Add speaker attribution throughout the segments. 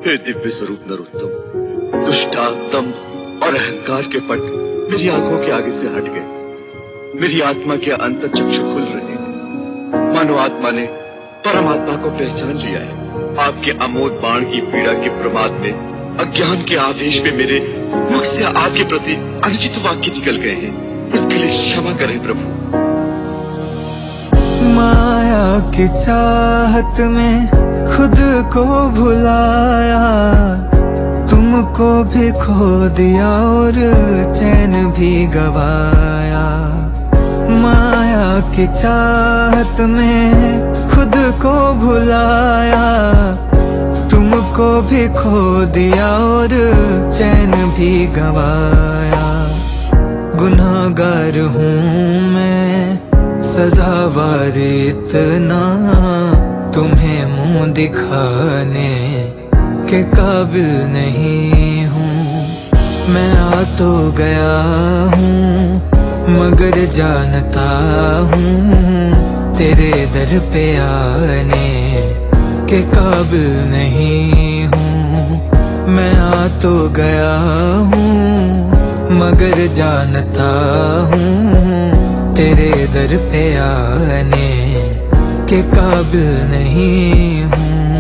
Speaker 1: हे दिव्य स्वरूप नरोत्तम, दुष्टात्म और अहंकार के पट मेरी आंखों के आगे से हट गए। मेरी आत्मा के अंतर चक्षु खुल रहे, मानो आत्मा ने परमात्मा को पहचान लिया है। आपके अमोद बाण की पीड़ा के प्रमाद में, अज्ञान के आवेश में मेरे मुख से आपके प्रति अनुचित वाक्य निकल गए हैं। उसके लिए क्षमा करें प्रभु।
Speaker 2: माया की चाहत में खुद को भुलाया, तुमको भी खो दिया और चैन भी गवाया। माया की चाहत में खुद को भुलाया, तुमको भी खो दिया और चैन भी गवाया। गुनाहगार हूँ मैं, सजावार इतना, तुम्हें मुंह दिखाने के काबिल नहीं हूँ। मैं आ तो गया हूँ मगर जानता हूँ तेरे दर पे आने के काबिल नहीं हूँ। मैं आ तो गया हूँ मगर जानता हूँ तेरे दर पे आने के काबिल नहीं हूँ।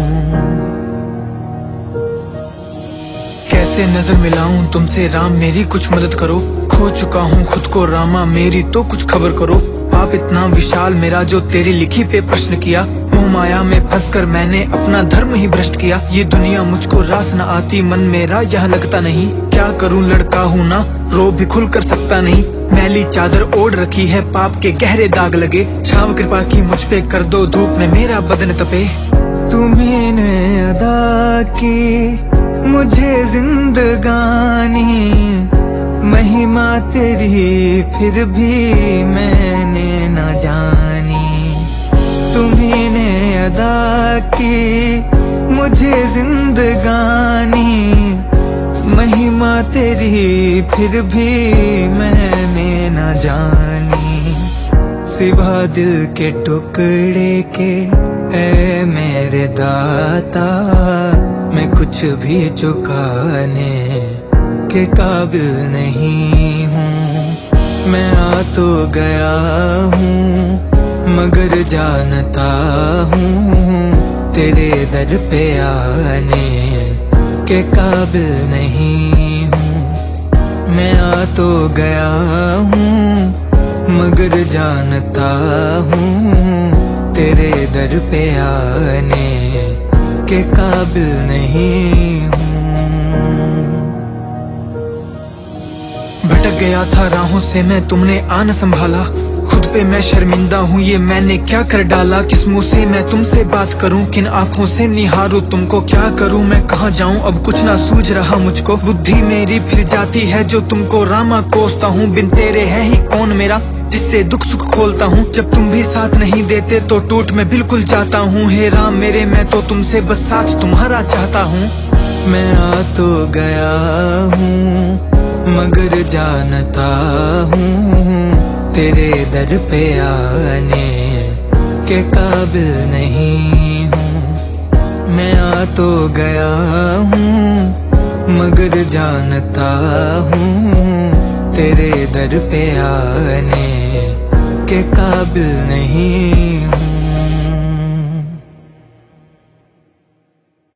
Speaker 2: कैसे नजर मिलाऊं तुमसे राम, मेरी कुछ मदद करो। खो चुका हूँ खुद को रामा, मेरी तो कुछ खबर करो। पाप इतना विशाल मेरा जो तेरी लिखी पे प्रश्न किया। मोह माया में फंसकर मैंने अपना धर्म ही भ्रष्ट किया। ये दुनिया मुझको रास न आती, मन मेरा यह लगता नहीं। क्या करूँ लड़का हूँ ना, रो भी खुल कर सकता नहीं। मैली चादर ओढ़ रखी है, पाप के गहरे दाग लगे। छाव कृपा की मुझ पे कर दो, धूप में मेरा बदन तपे। तुम्हीं ने अदा की मुझे जिंदगानी, महिमा तेरी फिर भी मैंने न जानी। तुम्हीं ने अदा की मुझे जिंदगानी, महिमा तेरी फिर भी मैंने न जानी। सिवा दिल के टुकड़े के ऐ मेरे दाता, मैं कुछ भी चुकाने के काबिल नहीं हूँ। मैं आ तो गया हूँ मगर जानता हूँ तेरे दर पे आने के काबिल नहीं हूँ। मैं आ तो गया हूँ मगर जानता हूँ तेरे दर पे आने के काबिल नहीं हूँ। भटक गया था राहों से मैं, तुमने आन संभाला। खुद पे मैं शर्मिंदा हूँ, ये मैंने क्या कर डाला। किस मुंह से मैं तुमसे बात करूँ, किन आँखों से निहारूं तुमको। क्या करूँ मैं कहाँ जाऊँ, अब कुछ ना सूझ रहा मुझको। बुद्धि मेरी फिर जाती है जो तुमको रामा कोसता हूँ। बिन तेरे है ही कौन मेरा जिससे दुख सुख खोलता हूँ। जब तुम भी साथ नहीं देते तो टूट मैं बिल्कुल जाता हूँ। हे राम मेरे, मैं तो तुमसे बस साथ तुम्हारा चाहता हूँ। मैं आ तो गया हूँ मगर जानता हूँ तेरे दर पे आने के काबिल नहीं हूँ। मैं आ तो गया हूँ मगर जानता हूँ तेरे दर पे आने के काबिल नहीं हूँ।